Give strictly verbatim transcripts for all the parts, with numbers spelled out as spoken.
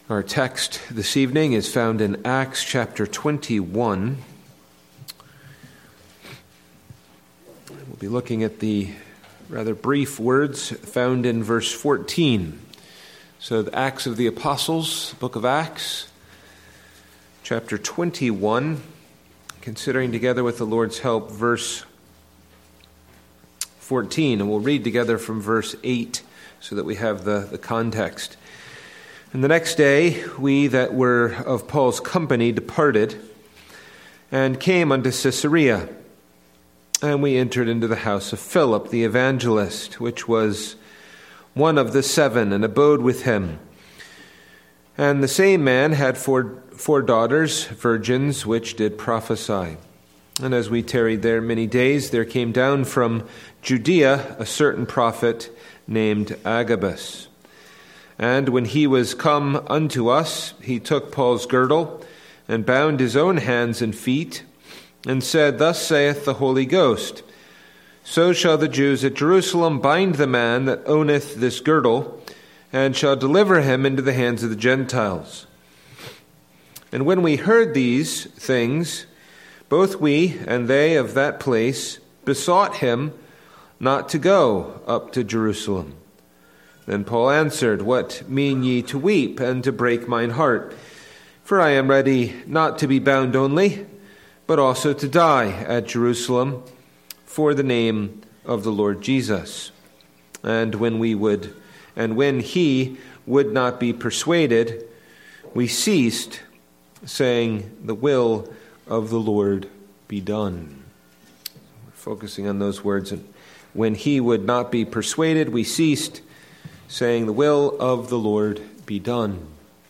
Our text this evening is found in Acts chapter twenty-one. We'll be looking at the rather brief words found in verse fourteen. So the Acts of the Apostles, book of Acts, chapter twenty-one, considering together with the Lord's help verse fourteen. And we'll read together from verse eight so that we have the, the context. And the next day we that were of Paul's company departed and came unto Caesarea. And we entered into the house of Philip the evangelist, which was one of the seven, and abode with him. And the same man had four, four daughters, virgins, which did prophesy. And as we tarried there many days, there came down from Judea a certain prophet named Agabus. And when he was come unto us, he took Paul's girdle, and bound his own hands and feet, and said, Thus saith the Holy Ghost, So shall the Jews at Jerusalem bind the man that owneth this girdle, and shall deliver him into the hands of the Gentiles. And when we heard these things, both we and they of that place besought him not to go up to Jerusalem. Then Paul answered, What mean ye to weep, and to break mine heart? For I am ready not to be bound only, but also to die at Jerusalem for the name of the Lord Jesus. And when we would, and when he would not be persuaded, we ceased, saying, The will of the Lord be done. We're focusing on those words. And when he would not be persuaded, we ceased, saying, The will of the Lord be done.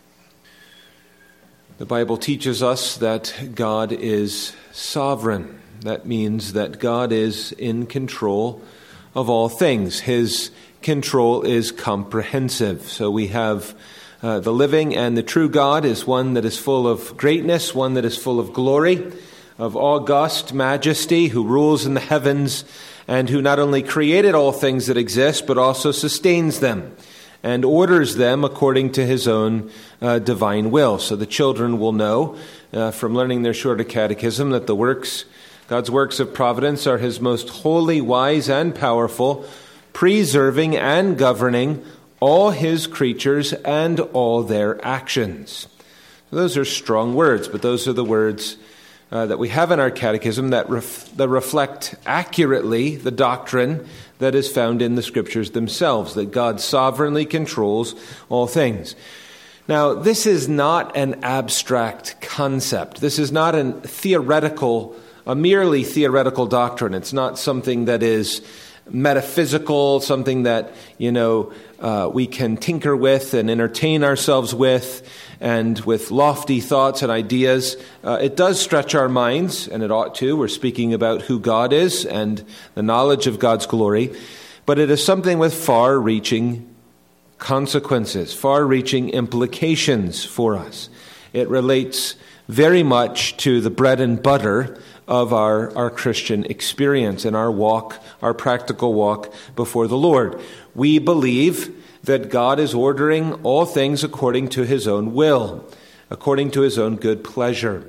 The Bible teaches us that God is sovereign. That means that God is in control of all things. His control is comprehensive. So we have uh, the living and the true God is one that is full of greatness, one that is full of glory, of august majesty, who rules in the heavens, and who not only created all things that exist, but also sustains them and orders them according to his own uh, divine will. So the children will know uh, from learning their shorter catechism that the works, God's works of providence are his most holy, wise, and powerful, preserving and governing all his creatures and all their actions. So those are strong words, but those are the words Uh, that we have in our catechism that, ref- that reflect accurately the doctrine that is found in the Scriptures themselves, that God sovereignly controls all things. Now, this is not an abstract concept. This is not a theoretical, a merely theoretical doctrine. It's not something that is metaphysical, something that, you know, uh, we can tinker with and entertain ourselves with, and with lofty thoughts and ideas. Uh, it does stretch our minds, and it ought to. We're speaking about who God is and the knowledge of God's glory. But it is something with far-reaching consequences, far-reaching implications for us. It relates very much to the bread and butter of our, our Christian experience and our walk, our practical walk before the Lord. We believe that God is ordering all things according to his own will, according to his own good pleasure.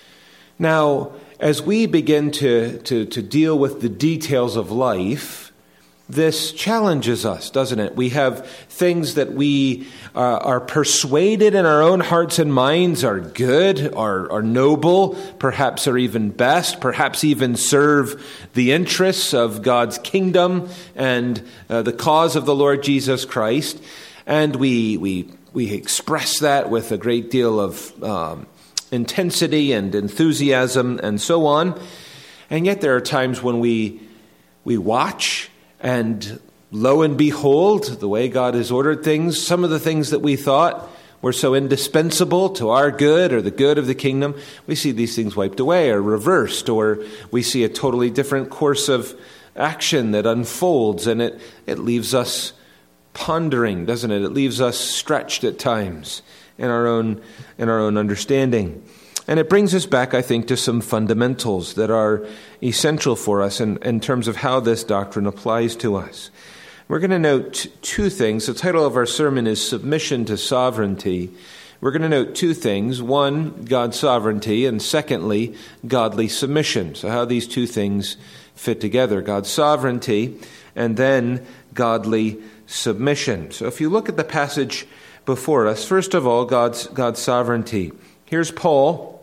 Now, as we begin to, to, to deal with the details of life, this challenges us, doesn't it? We have things that we uh, are persuaded in our own hearts and minds are good, are, are noble, perhaps are even best, perhaps even serve the interests of God's kingdom and uh, the cause of the Lord Jesus Christ. And we we we express that with a great deal of um, intensity and enthusiasm and so on. And yet there are times when we we watch, and lo and behold, the way God has ordered things, some of the things that we thought were so indispensable to our good or the good of the kingdom, we see these things wiped away or reversed, or we see a totally different course of action that unfolds, and it, it leaves us pondering, doesn't it? It leaves us stretched at times in our own in our own understanding. And it brings us back, I think, to some fundamentals that are essential for us in, in terms of how this doctrine applies to us. We're going to note two things. The title of our sermon is Submission to Sovereignty, we're going to note two things. One, God's sovereignty, and secondly, godly submission. So how these two things fit together, God's sovereignty and then godly submission. So if you look at the passage before us, first of all, God's, God's sovereignty. Here's Paul.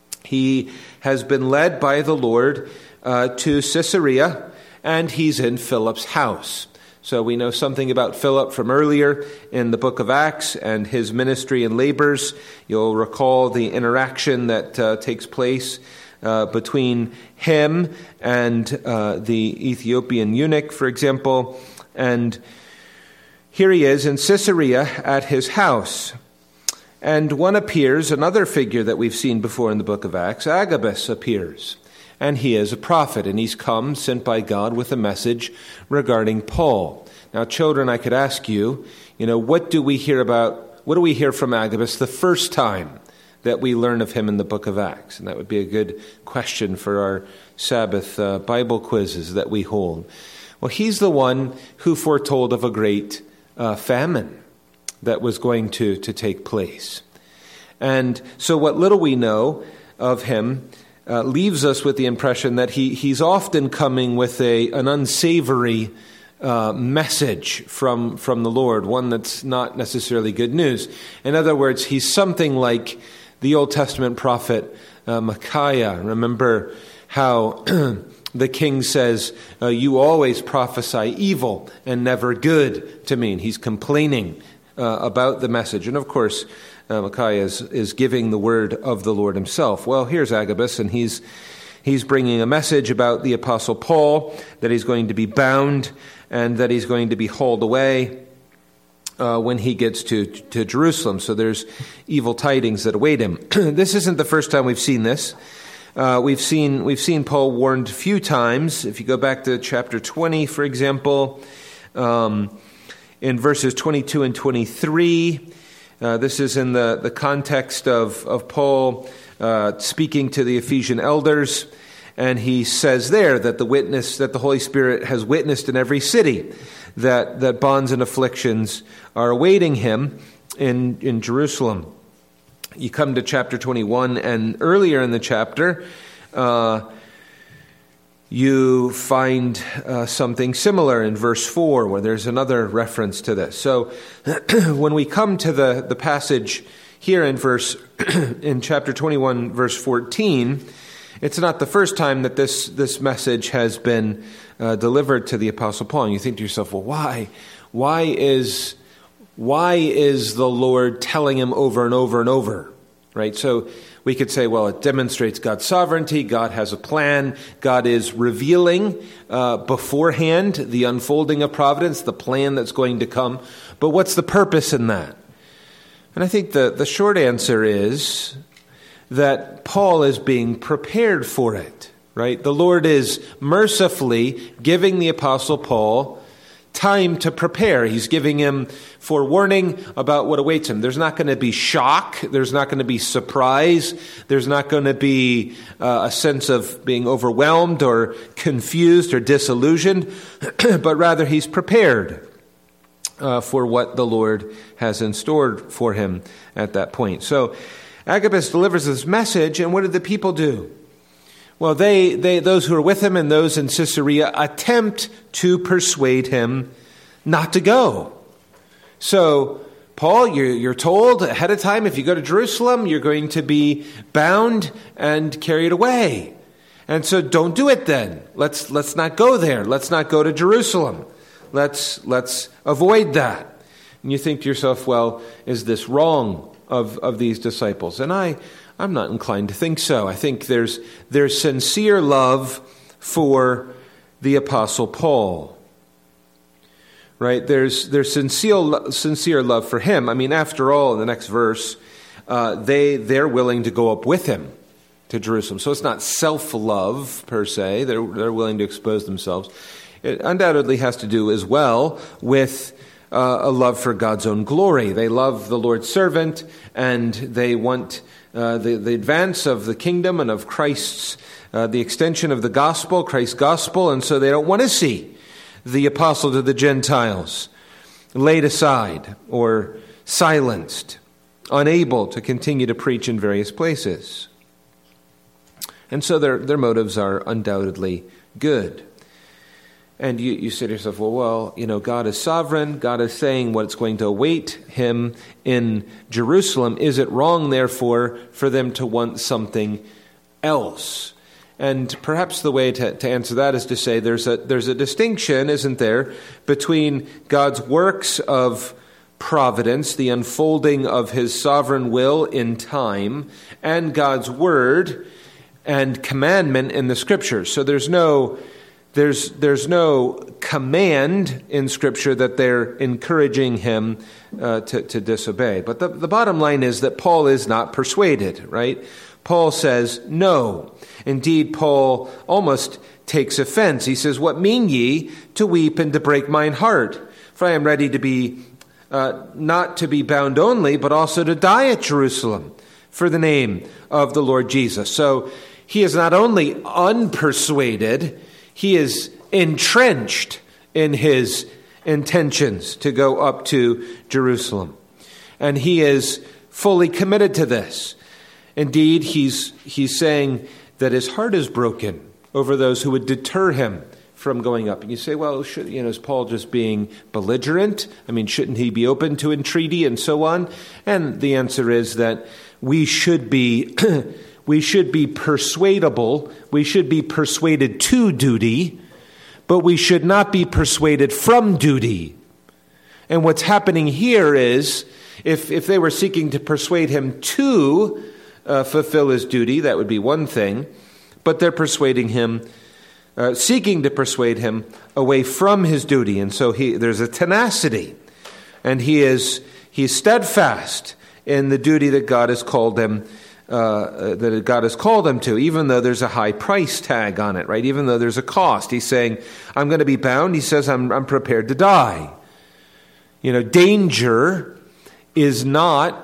He has been led by the Lord uh, to Caesarea, and he's in Philip's house. So we know something about Philip from earlier in the book of Acts and his ministry and labors. You'll recall the interaction that uh, takes place uh, between him and uh, the Ethiopian eunuch, for example. And here he is in Caesarea at his house. And one appears, another figure that we've seen before in the book of Acts, Agabus appears. And he is a prophet, and he's come, sent by God, with a message regarding Paul. Now, children, I could ask you, you know, what do we hear about, what do we hear from Agabus the first time that we learn of him in the book of Acts? And that would be a good question for our Sabbath uh, Bible quizzes that we hold. Well, he's the one who foretold of a great uh, famine that was going to, to take place. And so what little we know of him Uh, leaves us with the impression that he he's often coming with a an unsavory uh, message from from the Lord, one that's not necessarily good news. In other words, he's something like the Old Testament prophet uh, Micaiah. Remember how the king says, uh, "You always prophesy evil and never good to me." And he's complaining uh, about the message, and of course, Uh, Micaiah is, is giving the word of the Lord himself. Well, here's Agabus, and he's he's bringing a message about the Apostle Paul, that he's going to be bound and that he's going to be hauled away uh, when he gets to, to Jerusalem. So there's evil tidings that await him. This isn't the first time we've seen this. Uh, we've seen we've seen Paul warned a few times. If you go back to chapter twenty, for example, um, in verses twenty-two and twenty-three, Uh, this is in the, the context of, of Paul uh, speaking to the Ephesian elders, and he says there that the witness, that the Holy Spirit has witnessed in every city that, that bonds and afflictions are awaiting him in, in Jerusalem. You come to chapter twenty-one, and earlier in the chapter, uh, you find uh, something similar in verse four, where there's another reference to this. So when we come to the, the passage here in verse in chapter twenty-one, verse fourteen, it's not the first time that this, this message has been uh, delivered to the Apostle Paul. And you think to yourself, well, why? Why is, why is the Lord telling him over and over and over? Right? So we could say, well, it demonstrates God's sovereignty. God has a plan. God is revealing uh, beforehand the unfolding of providence, the plan that's going to come. But what's the purpose in that? And I think the, the short answer is that Paul is being prepared for it, right? The Lord is mercifully giving the Apostle Paul time to prepare. He's giving him forewarning about what awaits him. There's not going to be shock. There's not going to be surprise. There's not going to be uh, a sense of being overwhelmed or confused or disillusioned, but rather he's prepared uh, for what the Lord has in store for him at that point. So Agabus delivers this message, and what did the people do? Well, they, they, those who are with him and those in Caesarea attempt to persuade him not to go. So, Paul, you're, you're told ahead of time, if you go to Jerusalem, you're going to be bound and carried away. And so don't do it then. Let's, let's not go there. Let's not go to Jerusalem. Let's, let's avoid that. And you think to yourself, well, is this wrong of, of these disciples? And I... I'm not inclined to think so. I think there's there's sincere love for the Apostle Paul, right? There's there's sincere sincere love for him. I mean, after all, in the next verse, uh, they they're willing to go up with him to Jerusalem. So it's not self-love per se. They're they're willing to expose themselves. It undoubtedly has to do as well with uh, a love for God's own glory. They love the Lord's servant, and they want Uh, the, the advance of the kingdom and of Christ's, uh, the extension of the gospel, Christ's gospel, and so they don't want to see the apostle to the Gentiles laid aside or silenced. unable to continue to preach in various places. And so their, their motives are undoubtedly good. And you, you say to yourself, well, well, you know, God is sovereign. God is saying what's going to await him in Jerusalem. Is it wrong, therefore, for them to want something else? And perhaps the way to, to answer that is to say there's a there's a distinction, isn't there, between God's works of providence, the unfolding of his sovereign will in time, and God's word and commandment in the Scriptures. So there's no there's there's no command in Scripture that they're encouraging him uh, to, to disobey. But the, the bottom line is that Paul is not persuaded, right? Paul says, no. Indeed, Paul almost takes offense. He says, what mean ye to weep and to break mine heart? For I am ready to be, uh, not to be bound only, but also to die at Jerusalem for the name of the Lord Jesus. So he is not only unpersuaded, he is entrenched in his intentions to go up to Jerusalem. And he is fully committed to this. Indeed, he's he's saying that his heart is broken over those who would deter him from going up. And you say, well, should, you know, is Paul just being belligerent? I mean, shouldn't he be open to entreaty and so on? And the answer is that we should be we should be persuadable. We should be persuaded to duty, but we should not be persuaded from duty. And what's happening here is, if if they were seeking to persuade him to Uh, fulfill his duty, that would be one thing, but they're persuading him, uh, seeking to persuade him away from his duty, and so he there's a tenacity, and he is he's steadfast in the duty that God has called him, uh, that God has called him to, even though there's a high price tag on it, right? Even though there's a cost, he's saying, "I'm going to be bound." He says, "I'm I'm prepared to die." You know, danger is not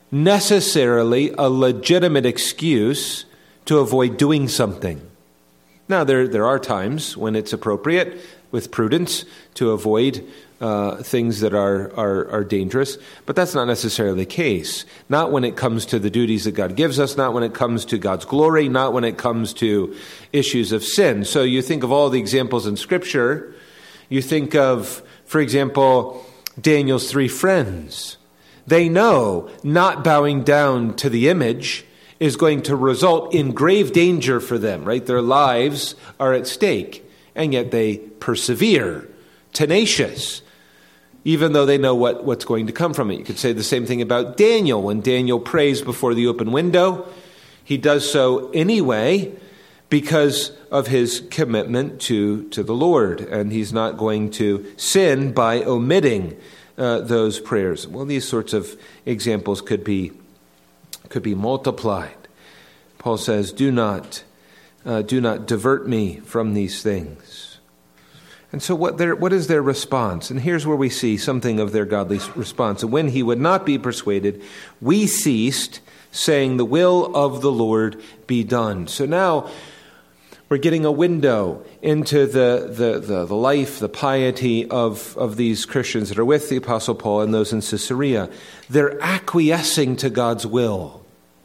necessarily a legitimate excuse to avoid doing something. Now, there there are times when it's appropriate, with prudence, to avoid uh, things that are, are are dangerous, but that's not necessarily the case. Not when it comes to the duties that God gives us, not when it comes to God's glory, not when it comes to issues of sin. So you think of all the examples in Scripture. You think of, for example, Daniel's three friends. They know not bowing down to the image is going to result in grave danger for them, right? Their lives are at stake, and yet they persevere, tenacious, even though they know what, what's going to come from it. You could say the same thing about Daniel. When Daniel prays before the open window, he does so anyway because of his commitment to, to the Lord, and he's not going to sin by omitting Uh, those prayers. Well, these sorts of examples could be could be multiplied. Paul says, "Do not, uh, do not divert me from these things." And so, what their what is their response? And here's where we see something of their godly response. And when he would not be persuaded, we ceased, saying, "The will of the Lord be done." So now we're getting a window into the, the, the, the life, the piety of, of these Christians that are with the Apostle Paul and those in Caesarea. They're acquiescing to God's will.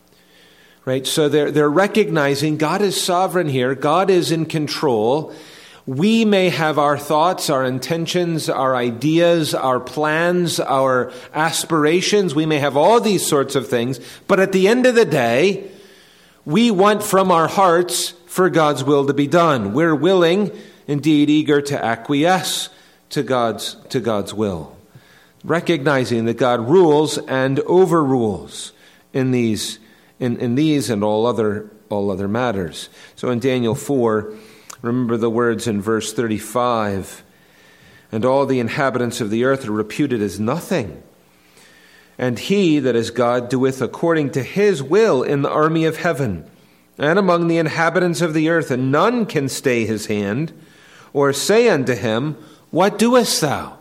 Right? So they're, they're recognizing God is sovereign here. God is in control. We may have our thoughts, our intentions, our ideas, our plans, our aspirations. We may have all these sorts of things. But at the end of the day, we want from our hearts for God's will to be done. We're willing, indeed eager to acquiesce to God's to God's will, recognizing that God rules and overrules in these in, in these and all other all other matters. So in Daniel four, remember the words in verse thirty-five, "And all the inhabitants of the earth are reputed as nothing. And he that is God doeth according to his will in the army of heaven, and among the inhabitants of the earth, and none can stay his hand, or say unto him, What doest thou?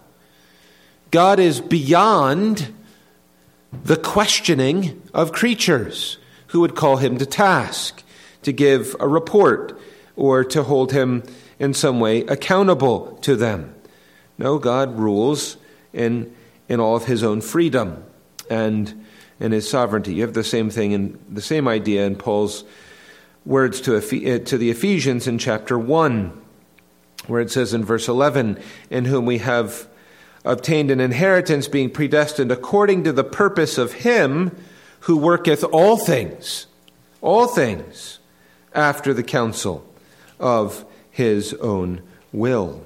God is beyond the questioning of creatures who would call him to task, to give a report, or to hold him in some way accountable to them. No, God rules in in all of his own freedom, and and his sovereignty. You have the same thing in the same idea in Paul's words to, to the Ephesians in chapter one, where it says in verse eleven, in whom we have obtained an inheritance, being predestined according to the purpose of him who worketh all things, all things, after the counsel of his own will.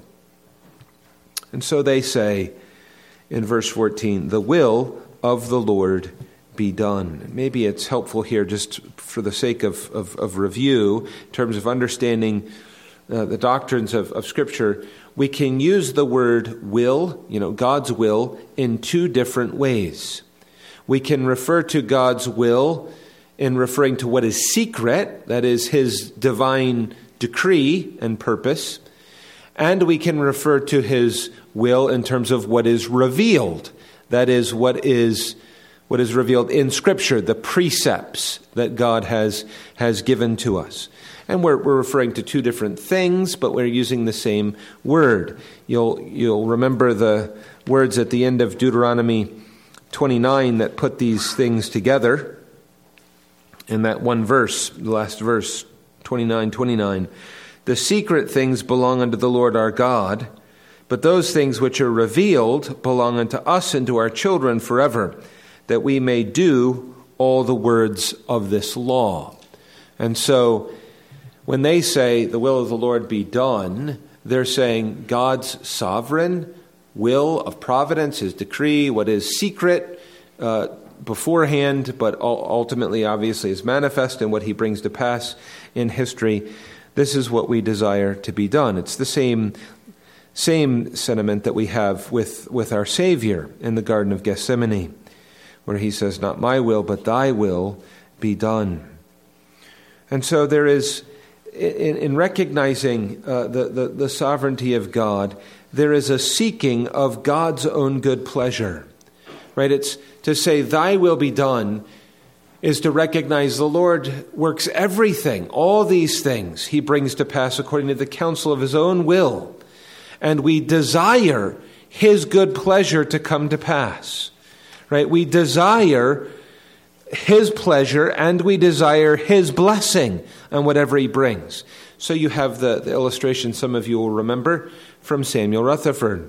And so they say in verse fourteen, the will of the Lord be done. Maybe it's helpful here, just for the sake of, of, of review, in terms of understanding uh, the doctrines of, of Scripture. We can use the word will, you know, God's will, in two different ways. We can refer to God's will in referring to what is secret, that is his divine decree and purpose, and we can refer to his will in terms of what is revealed, that is what is what is revealed in Scripture, the precepts that God has has given to us. And we're, we're referring to two different things, but we're using the same word. You'll you'll remember the words at the end of Deuteronomy twenty-nine that put these things together. In that one verse, the last verse, twenty-nine twenty-nine, the secret things belong unto the Lord our God, but those things which are revealed belong unto us and to our children forever, that we may do all the words of this law. And so, when they say the will of the Lord be done, they're saying God's sovereign will of providence, his decree, what is secret uh, beforehand, but ultimately, obviously, is manifest in what he brings to pass in history. This is what we desire to be done. It's the same same sentiment that we have with, with our Savior in the Garden of Gethsemane, where he says, not my will, but thy will be done. And so there is, in, in recognizing uh, the, the, the sovereignty of God, there is a seeking of God's own good pleasure. Right? It's to say, thy will be done, is to recognize the Lord works everything, all these things he brings to pass according to the counsel of his own will. And we desire his good pleasure to come to pass. Right? We desire his pleasure and we desire his blessing on whatever he brings. So you have the, the illustration some of you will remember from Samuel Rutherford,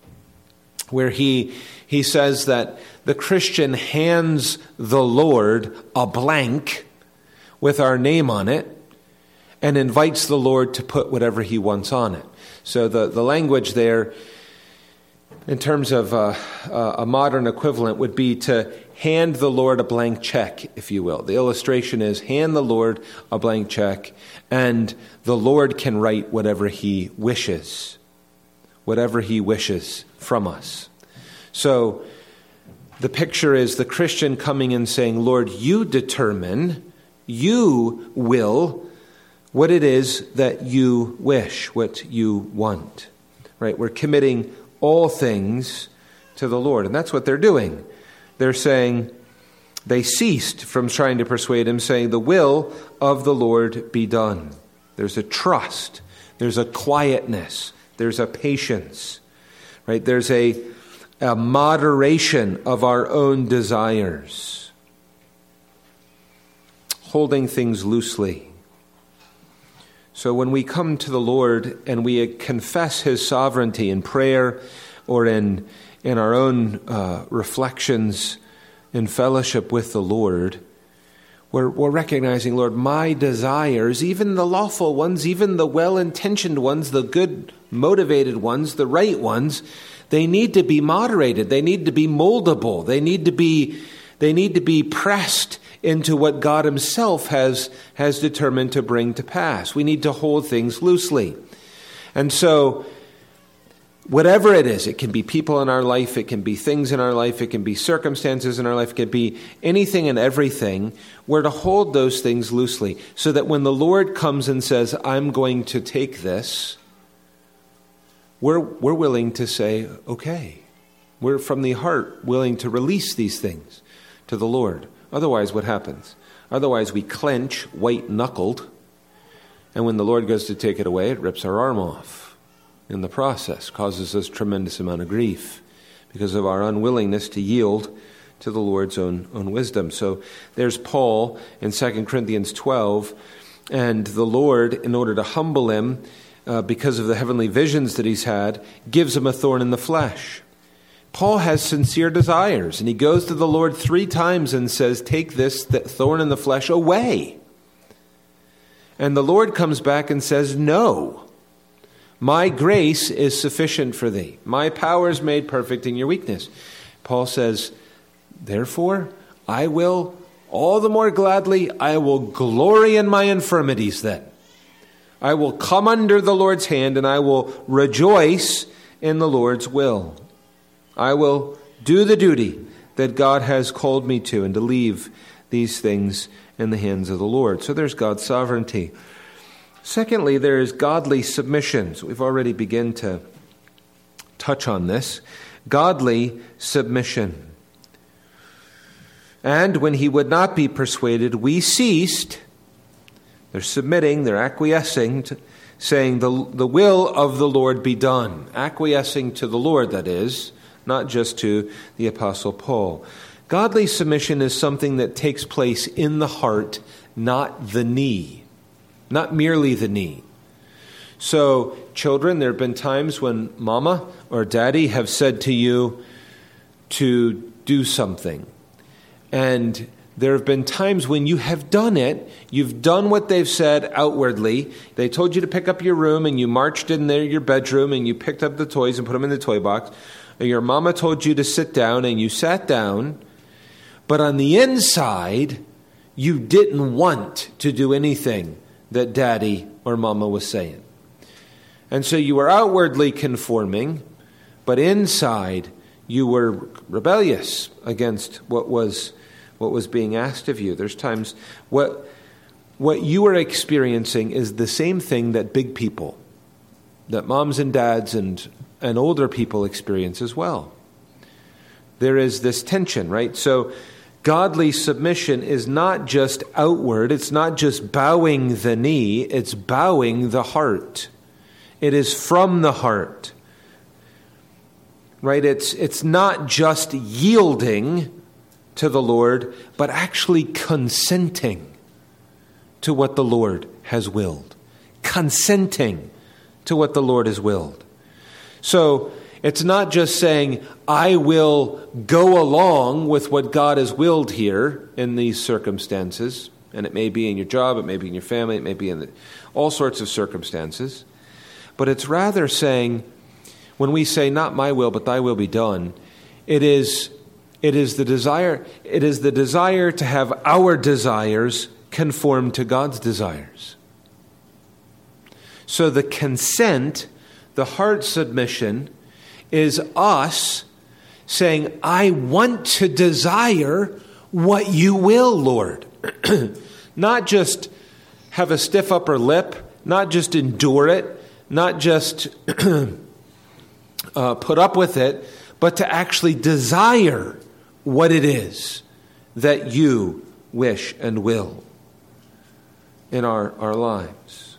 where he he says that the Christian hands the Lord a blank with our name on it and invites the Lord to put whatever he wants on it. So the, the language there, in terms of uh, uh, a modern equivalent, would be to hand the Lord a blank check, if you will. The illustration is hand the Lord a blank check, and the Lord can write whatever he wishes, whatever he wishes from us. So the picture is the Christian coming and saying, Lord, you determine, you will, what it is that you wish, what you want. Right? We're committing all things to the Lord. And that's what they're doing. They're saying, they ceased from trying to persuade him, saying, the will of the Lord be done. There's a trust. There's a quietness. There's a patience. Right? There's a, a moderation of our own desires. Holding things loosely. So when we come to the Lord and we confess his sovereignty in prayer or in in our own uh, reflections in fellowship with the Lord, we're, we're recognizing, Lord, my desires, even the lawful ones, even the well-intentioned ones, the good motivated ones, the right ones, they need to be moderated. They need to be moldable. They need to be they need to be pressed into what God himself has, has determined to bring to pass. We need to hold things loosely. And so, whatever it is, it can be people in our life, it can be things in our life, it can be circumstances in our life, it can be anything and everything, we're to hold those things loosely so that when the Lord comes and says, I'm going to take this, we're, we're willing to say, okay. We're from the heart willing to release these things to the Lord. Otherwise, what happens? Otherwise, we clench white-knuckled, and when the Lord goes to take it away, it rips our arm off. In the process, causes us tremendous amount of grief because of our unwillingness to yield to the Lord's own, own wisdom. So there's Paul in Second Corinthians twelve, and the Lord, in order to humble him, uh, because of the heavenly visions that he's had, gives him a thorn in the flesh. Paul has sincere desires, and he goes to the Lord three times and says, take this thorn in the flesh away. And the Lord comes back and says, no, my grace is sufficient for thee. My power is made perfect in your weakness. Paul says, therefore, I will, all the more gladly, I will glory in my infirmities then. I will come under the Lord's hand, and I will rejoice in the Lord's will. I will do the duty that God has called me to, and to leave these things in the hands of the Lord. So there's God's sovereignty. Secondly, there is godly submission. So we've already begun to touch on this. Godly submission. And when he would not be persuaded, we ceased. They're submitting, they're acquiescing, to, saying, the, the will of the Lord be done. Acquiescing to the Lord, that is, not just to the Apostle Paul. Godly submission is something that takes place in the heart, not the knee. Not merely the knee. So, children, there have been times when mama or daddy have said to you to do something. And there have been times when you have done it, you've done what they've said outwardly. They told you to pick up your room, and you marched in there, your bedroom, and you picked up the toys and put them in the toy box. Or your mama told you to sit down, and you sat down. But on the inside, you didn't want to do anything that daddy or mama was saying. And so you were outwardly conforming, but inside you were rebellious against what was what was being asked of you. There's times what what you are experiencing is the same thing that big people, that moms and dads and, and older people experience as well. There is this tension, right? So godly submission is not just outward. It's not just bowing the knee. It's bowing the heart. It is from the heart. Right? It's, it's not just yielding to the Lord, but actually consenting to what the Lord has willed. Consenting to what the Lord has willed. So it's not just saying, I will go along with what God has willed here in these circumstances. And it may be in your job, it may be in your family, it may be in the, all sorts of circumstances. But it's rather saying, when we say, not my will, but thy will be done, it is, it is the desire, it is the desire to have our desires conform to God's desires. So the consent, the heart submission, is us saying, I want to desire what you will, Lord. Not just have a stiff upper lip, not just endure it, not just uh, put up with it, but to actually desire what it is that you wish and will in our, our lives.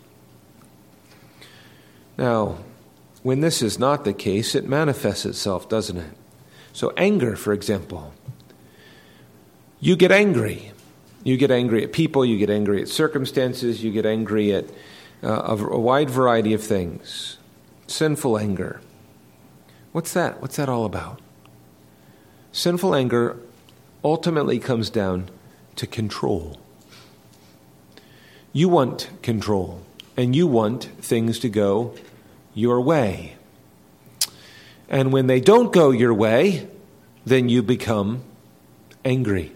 Now, when this is not the case, it manifests itself, doesn't it? So anger, for example. You get angry. You get angry at people, you get angry at circumstances, you get angry at uh, a, a wide variety of things. Sinful anger. What's that? What's that all about? Sinful anger ultimately comes down to control. You want control, and you want things to go your way. And when they don't go your way, then you become angry.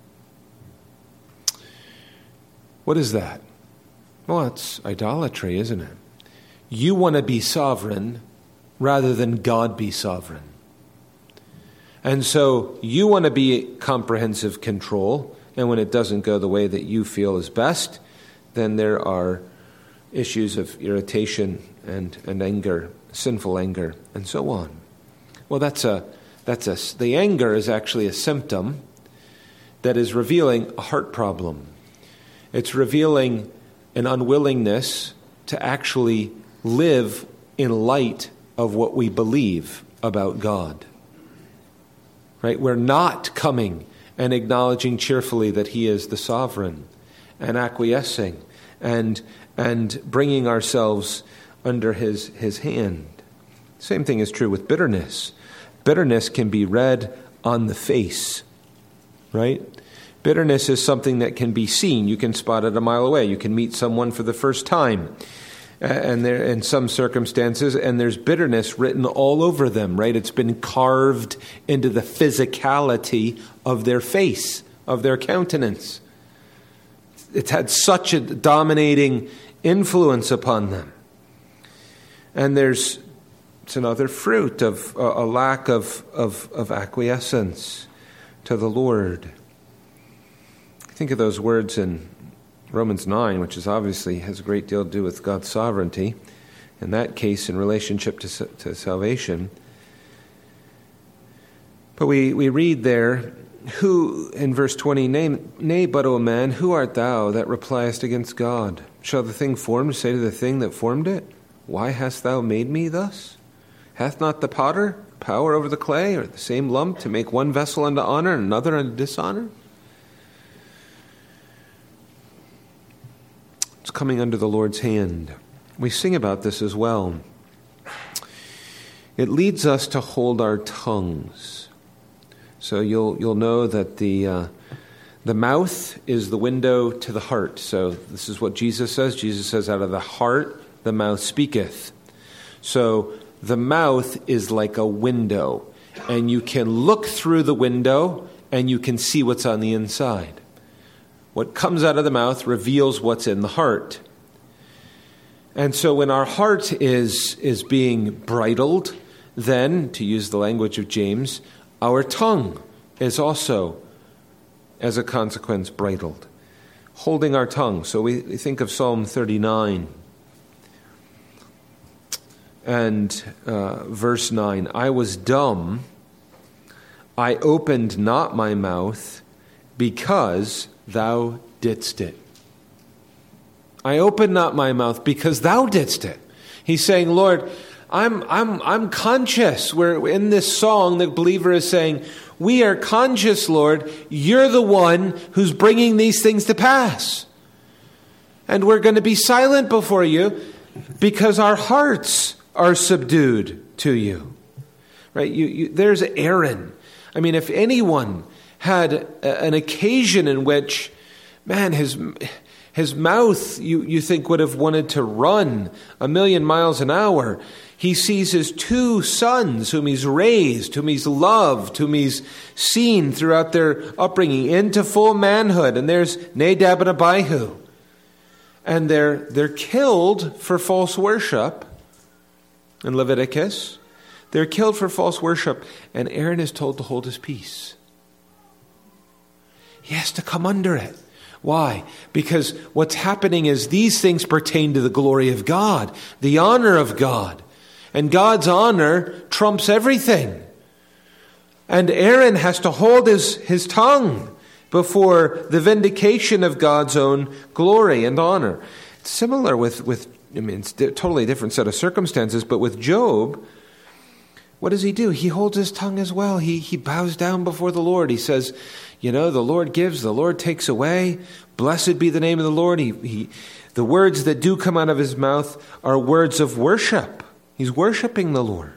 What is that? Well, it's idolatry, isn't it? You want to be sovereign rather than God be sovereign. And so you want to be comprehensive control, and when it doesn't go the way that you feel is best, then there are issues of irritation and, and anger, sinful anger, and so on. Well, that's a that's a the anger is actually a symptom that is revealing a heart problem. It's revealing an unwillingness to actually live in light of what we believe about God. right? We're not coming and acknowledging cheerfully that he is the sovereign and acquiescing and and bringing ourselves under his, his hand. Same thing is true with bitterness. Bitterness can be read on the face, right? Bitterness is something that can be seen. You can spot it a mile away. You can meet someone for the first time, and there in some circumstances, and there's bitterness written all over them, right? It's been carved into the physicality of their face, of their countenance. It's had such a dominating influence upon them. And there's it's another fruit of a, a lack of, of, of acquiescence to the Lord. Think of those words in Romans nine, which is obviously has a great deal to do with God's sovereignty, in that case in relationship to, to salvation. But we, we read there, who, in verse twenty, Nay, nay, but, O man, who art thou that repliest against God? Shall the thing formed say to the thing that formed it, Why hast thou made me thus? Hath not the potter power over the clay, or the same lump, to make one vessel unto honor and another unto dishonor? It's coming under the Lord's hand. We sing about this as well. It leads us to hold our tongues. So you'll you'll know that the uh, the mouth is the window to the heart. So this is what Jesus says. Jesus says, out of the heart the mouth speaketh. So the mouth is like a window, and you can look through the window and you can see what's on the inside. What comes out of the mouth reveals what's in the heart. And so when our heart is, is being bridled, then, to use the language of James, our tongue is also, as a consequence, bridled. Holding our tongue. So we, we think of Psalm thirty-nine and uh, verse nine. I was dumb, I opened not my mouth, because thou didst it. I opened not my mouth because thou didst it. He's saying, Lord, I'm I'm I'm conscious. We're in this song, the believer is saying, we are conscious, Lord, you're the one who's bringing these things to pass. And we're going to be silent before you because our hearts are subdued to you. Right? You, you, there's Aaron. I mean, if anyone had a, an occasion in which, man, his his mouth, you, you think, would have wanted to run a million miles an hour. He sees his two sons whom he's raised, whom he's loved, whom he's seen throughout their upbringing into full manhood. And there's Nadab and Abihu. And they're, they're killed for false worship in Leviticus. They're killed for false worship. And Aaron is told to hold his peace. He has to come under it. Why? Because what's happening is these things pertain to the glory of God, the honor of God. And God's honor trumps everything. And Aaron has to hold his, his tongue before the vindication of God's own glory and honor. It's similar with, with I mean, it's a totally different set of circumstances, but with Job, what does he do? He holds his tongue as well. He, he bows down before the Lord. He says, you know, the Lord gives, the Lord takes away. Blessed be the name of the Lord. He, he, the words that do come out of his mouth are words of worship. He's worshiping the Lord.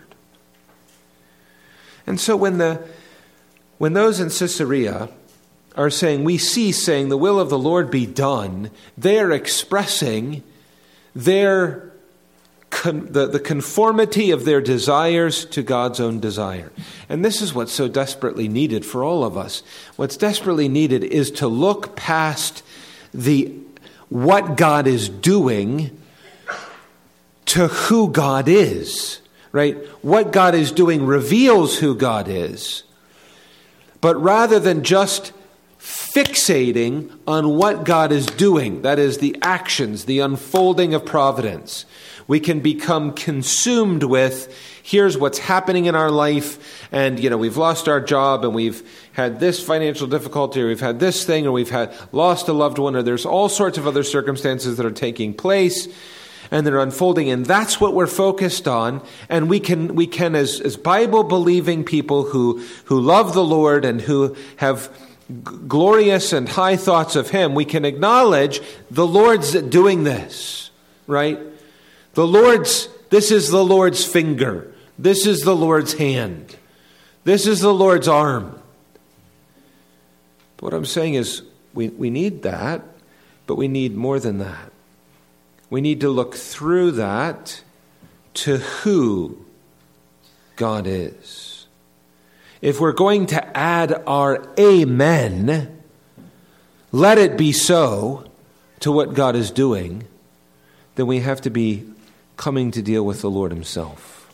And so when the when those in Caesarea are saying, we cease saying, the will of the Lord be done, they are expressing their con, the, the conformity of their desires to God's own desire. And this is what's so desperately needed for all of us. What's desperately needed is to look past the what God is doing to who God is, right? What God is doing reveals who God is. But rather than just fixating on what God is doing, that is the actions, the unfolding of providence, we can become consumed with, here's what's happening in our life, and, you know, we've lost our job, and we've had this financial difficulty, or we've had this thing, or we've had lost a loved one, or there's all sorts of other circumstances that are taking place. and they're unfolding, and that's what we're focused on. And we can, we can, as, as Bible-believing people who, who love the Lord and who have g- glorious and high thoughts of Him, we can acknowledge the Lord's doing this, right? The Lord's, this is the Lord's finger. This is the Lord's hand. This is the Lord's arm. But what I'm saying is, we, we need that, but we need more than that. We need to look through that to who God is. If we're going to add our amen, let it be so, to what God is doing, then we have to be coming to deal with the Lord Himself.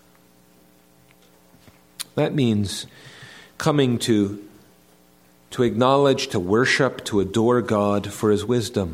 That means coming to, to acknowledge, to worship, to adore God for His wisdom.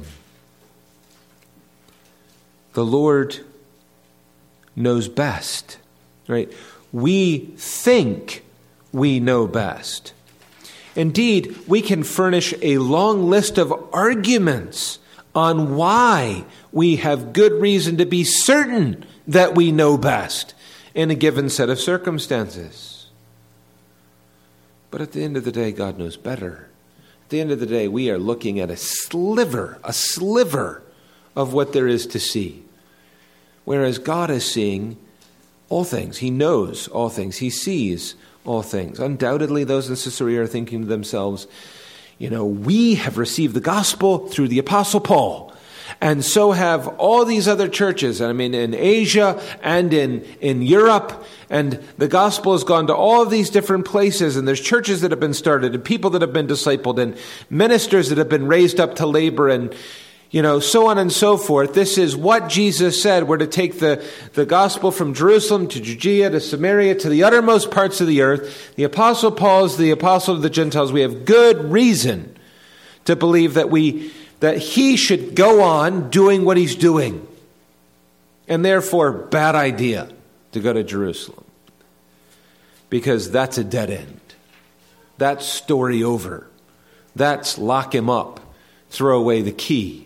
The Lord knows best, right? We think we know best. Indeed, we can furnish a long list of arguments on why we have good reason to be certain that we know best in a given set of circumstances. But at the end of the day, God knows better. At the end of the day, we are looking at a sliver, a sliver of what there is to see. Whereas God is seeing all things. He knows all things. He sees all things. Undoubtedly, those in Caesarea are thinking to themselves, you know, we have received the gospel through the Apostle Paul. And so have all these other churches. I mean, in Asia and in, in Europe. And the gospel has gone to all of these different places. And there's churches that have been started and people that have been discipled and ministers that have been raised up to labor and, you know, so on and so forth. This is what Jesus said. We're to take the, the gospel from Jerusalem to Judea to Samaria to the uttermost parts of the earth. The Apostle Paul is the apostle of the Gentiles. We have good reason to believe that we that he should go on doing what he's doing. And therefore, bad idea to go to Jerusalem. Because that's a dead end. That's story over. That's lock him up, throw away the key.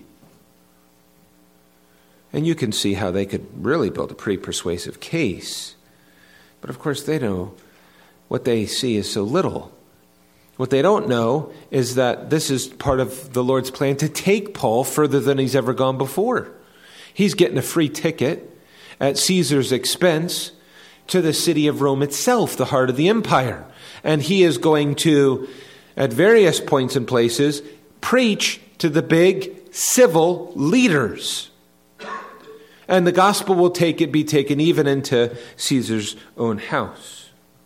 And you can see how they could really build a pretty persuasive case. But of course they know what they see is so little. What they don't know is that this is part of the Lord's plan to take Paul further than he's ever gone before. He's getting a free ticket at Caesar's expense to the city of Rome itself, the heart of the empire. And he is going to, at various points and places, preach to the big civil leaders. And the gospel will take it be taken even into Caesar's own house.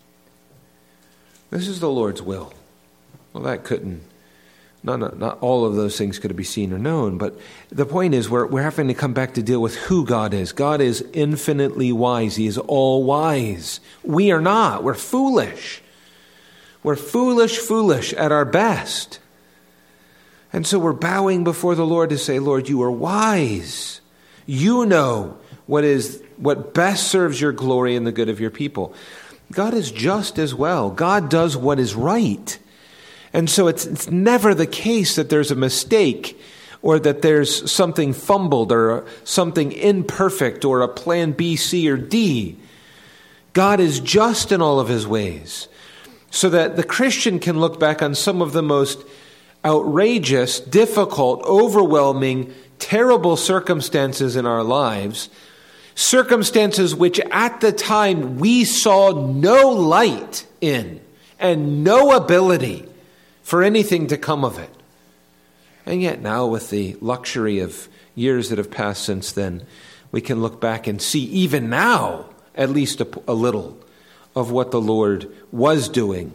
This is the Lord's will. Well, that couldn't, not, not, not all of those things could be seen or known, but the point is we're, we're having to come back to deal with who God is. God is infinitely wise. He is all wise. We are not. We're foolish. We're foolish, foolish at our best. And so we're bowing before the Lord to say, Lord, you are wise. You know what is what best serves your glory and the good of your people. God is just as well. God does what is right. And so it's, it's never the case that there's a mistake or that there's something fumbled or something imperfect or a plan B, C, or D. God is just in all of his ways. So that the Christian can look back on some of the most outrageous, difficult, overwhelming, terrible circumstances in our lives, circumstances which at the time we saw no light in and no ability for anything to come of it. And yet now, with the luxury of years that have passed since then, we can look back and see even now at least a, a little of what the Lord was doing,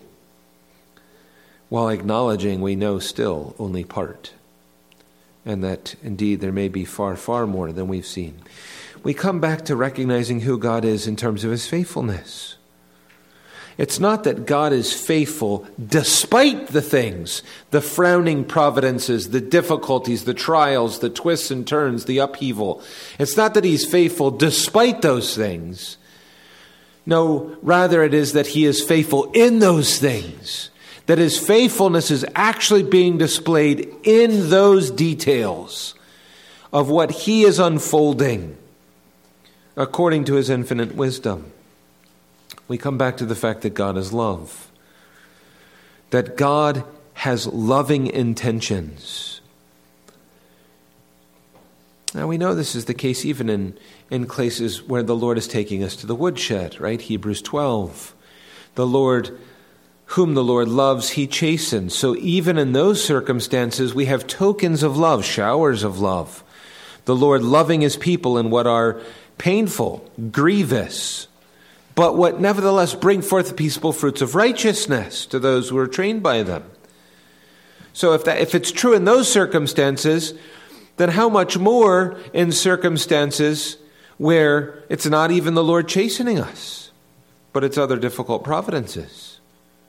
while acknowledging we know still only part. And that, indeed, there may be far, far more than we've seen. We come back to recognizing who God is in terms of his faithfulness. It's not that God is faithful despite the things, the frowning providences, the difficulties, the trials, the twists and turns, the upheaval. It's not that he's faithful despite those things. No, rather it is that he is faithful in those things. That his faithfulness is actually being displayed in those details of what he is unfolding according to his infinite wisdom. We come back to the fact that God is love, that God has loving intentions. Now we know this is the case even in, in places where the Lord is taking us to the woodshed, right? Hebrews twelve. The Lord, whom the Lord loves, he chastens. So even in those circumstances, we have tokens of love, showers of love. The Lord loving his people in what are painful, grievous, but what nevertheless bring forth the peaceful fruits of righteousness to those who are trained by them. So if that, if it's true in those circumstances, then how much more in circumstances where it's not even the Lord chastening us, but it's other difficult providences.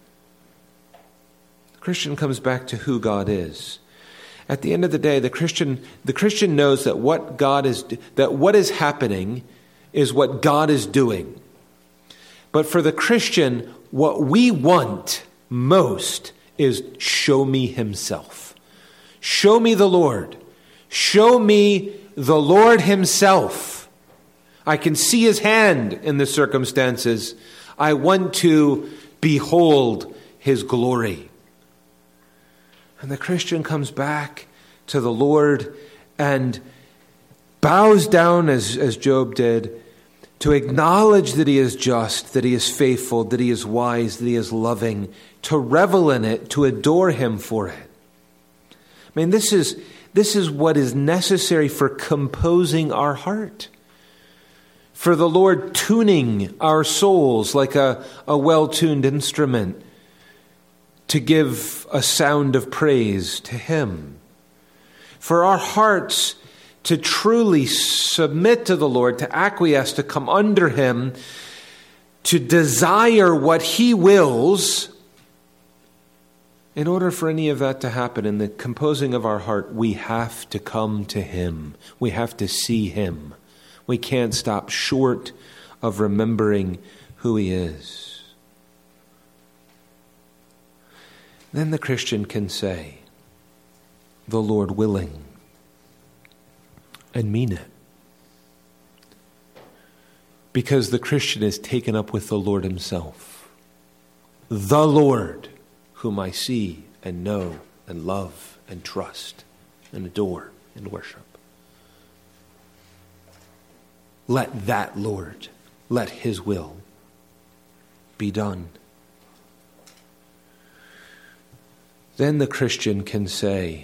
The Christian comes back to who God is. At the end of the day, the Christian the Christian knows that what God is that what is happening is what God is doing. But for the Christian, what we want most is show me himself. Show me the Lord. Show me the Lord himself. I can see his hand in the circumstances. I want to behold his glory. And the Christian comes back to the Lord and bows down as, as Job did, to acknowledge that he is just, that he is faithful, that he is wise, that he is loving, to revel in it, to adore him for it. I mean, this is, this is what is necessary for composing our heart, for the Lord tuning our souls like a, a well-tuned instrument to give a sound of praise to him, for our hearts to truly submit to the Lord, to acquiesce, to come under him, to desire what he wills. In order for any of that to happen in the composing of our heart, we have to come to him. We have to see him. We can't stop short of remembering who he is. Then the Christian can say, the Lord willing, and mean it. Because the Christian is taken up with the Lord himself. The Lord, whom I see and know and love and trust and adore and worship. Let that Lord, let his will be done. Then the Christian can say,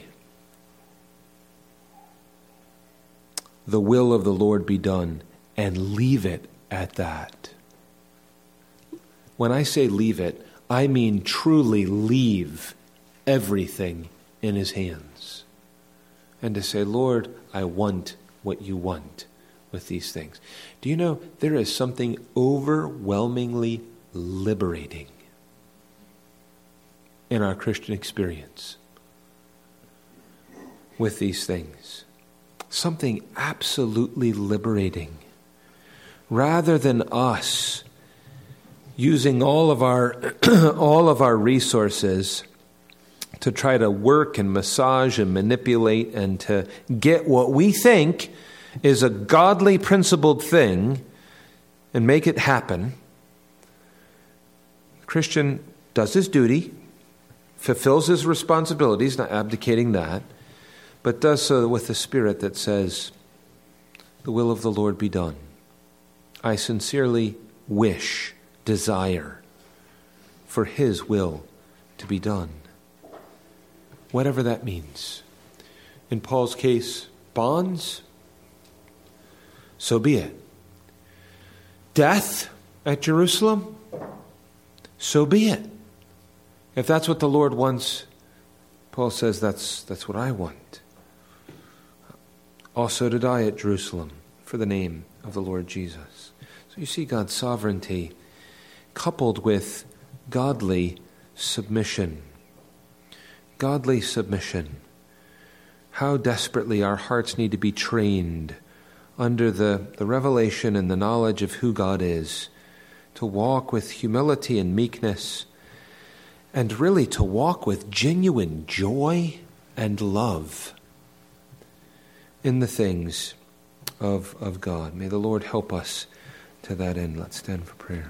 the will of the Lord be done, and leave it at that. When I say leave it, I mean truly leave everything in his hands. And to say, Lord, I want what you want with these things. Do you know there is something overwhelmingly liberating in our Christian experience with these things? Something absolutely liberating. Rather than us using all of our all of our resources to try to work and massage and manipulate and to get what we think is a godly principled thing and make it happen, the Christian does his duty, fulfills his responsibilities, not abdicating that, but does so with the spirit that says, the will of the Lord be done. I sincerely wish, desire for his will to be done. Whatever that means. In Paul's case, bonds, so be it. Death at Jerusalem, so be it. If that's what the Lord wants, Paul says that's that's what I want. Also to die at Jerusalem for the name of the Lord Jesus. So you see God's sovereignty coupled with godly submission. Godly submission. How desperately our hearts need to be trained under the, the revelation and the knowledge of who God is, to walk with humility and meekness, and really to walk with genuine joy and love in the things of, of God. May the Lord help us to that end. Let's stand for prayer.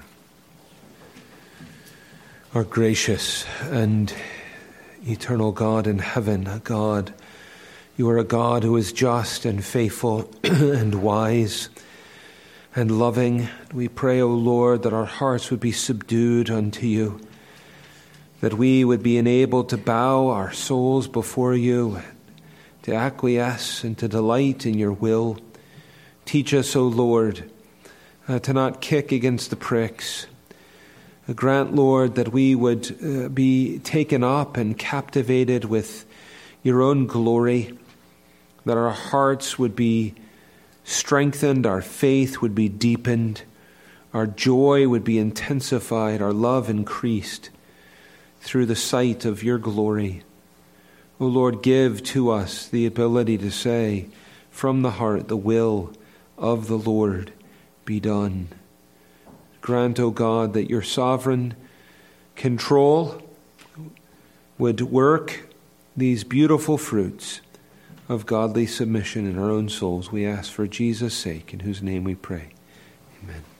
Our gracious and eternal God in heaven, God, you are a God who is just and faithful and wise and loving. We pray, O Lord, that our hearts would be subdued unto you, that we would be enabled to bow our souls before you, to acquiesce and to delight in your will. Teach us, O Lord, uh, to not kick against the pricks. Uh, grant, Lord, that we would uh, be taken up and captivated with your own glory, that our hearts would be strengthened, our faith would be deepened, our joy would be intensified, our love increased through the sight of your glory. O Lord, give to us the ability to say from the heart, the will of the Lord be done. Grant, O God, that your sovereign control would work these beautiful fruits of godly submission in our own souls. We ask for Jesus' sake, in whose name we pray. Amen.